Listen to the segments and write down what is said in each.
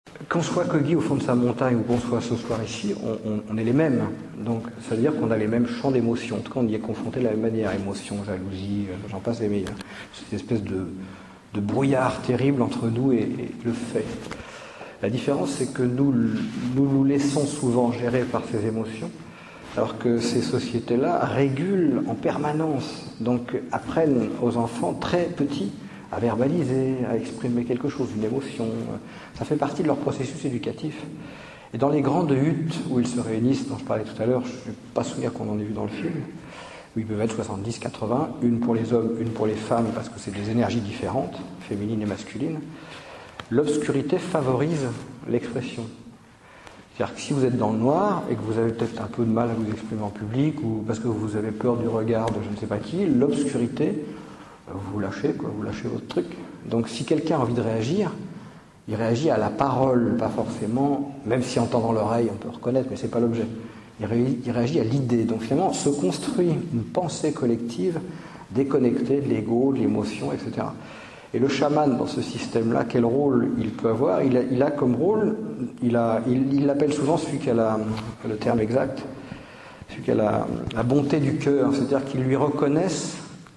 Qu'on soit Kogi au fond de sa montagne ou qu'on soit ce soir ici, on est les mêmes. Donc ça veut dire qu'on a les mêmes champs d'émotions. En tout cas, on y est confronté de la même manière. Émotion, jalousie, j'en passe les meilleurs. C'est une espèce de brouillard terrible entre nous et le fait. La différence, c'est que nous laissons souvent gérer par ces émotions, alors que ces sociétés-là régulent en permanence, donc apprennent aux enfants très petits à verbaliser, à exprimer quelque chose, une émotion. Ça fait partie de leur processus éducatif. Et dans les grandes huttes où ils se réunissent, dont je parlais tout à l'heure, je ne suis pas souvenir qu'on en ait vu dans le film, où ils peuvent être 70, 80, une pour les hommes, une pour les femmes, parce que c'est des énergies différentes, féminines et masculines, l'obscurité favorise l'expression. C'est-à-dire que si vous êtes dans le noir et que vous avez peut-être un peu de mal à vous exprimer en public, ou parce que vous avez peur du regard de je ne sais pas qui, l'obscurité, vous lâchez, quoi, vous lâchez votre truc. Donc si quelqu'un a envie de réagir, il réagit à la parole, pas forcément, même si en tendant l'oreille on peut reconnaître, mais c'est pas l'objet. Il réagit à l'idée. Donc finalement se construit une pensée collective déconnectée de l'ego, de l'émotion, etc. Et le chaman dans ce système-là, quel rôle il peut avoir? Il a comme rôle, il l'appelle souvent celui qui a le terme exact, celui qui a la bonté du cœur, c'est-à-dire qu'il lui reconnaissent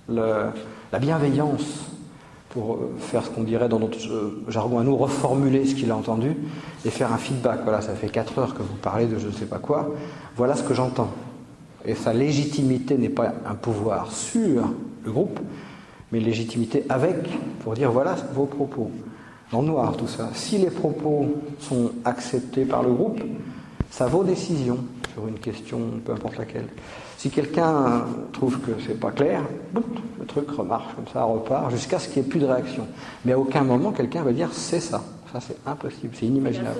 la bienveillance, pour faire ce qu'on dirait dans notre jargon à nous, reformuler ce qu'il a entendu et faire un feedback. Voilà, ça fait 4 heures que vous parlez de je ne sais pas quoi, voilà ce que j'entends. Et sa légitimité n'est pas un pouvoir sur le groupe, mais une légitimité avec, pour dire voilà vos propos. Dans le noir, tout ça. Si les propos sont acceptés par le groupe, ça vaut décision sur une question, peu importe laquelle. Si quelqu'un trouve que c'est pas clair, le truc remarche comme ça, repart, jusqu'à ce qu'il n'y ait plus de réaction. Mais à aucun moment, quelqu'un va dire c'est ça. Ça, c'est impossible, c'est inimaginable.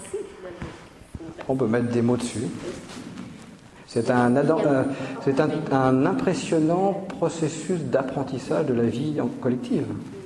On peut mettre des mots dessus. C'est un impressionnant processus d'apprentissage de la vie collective.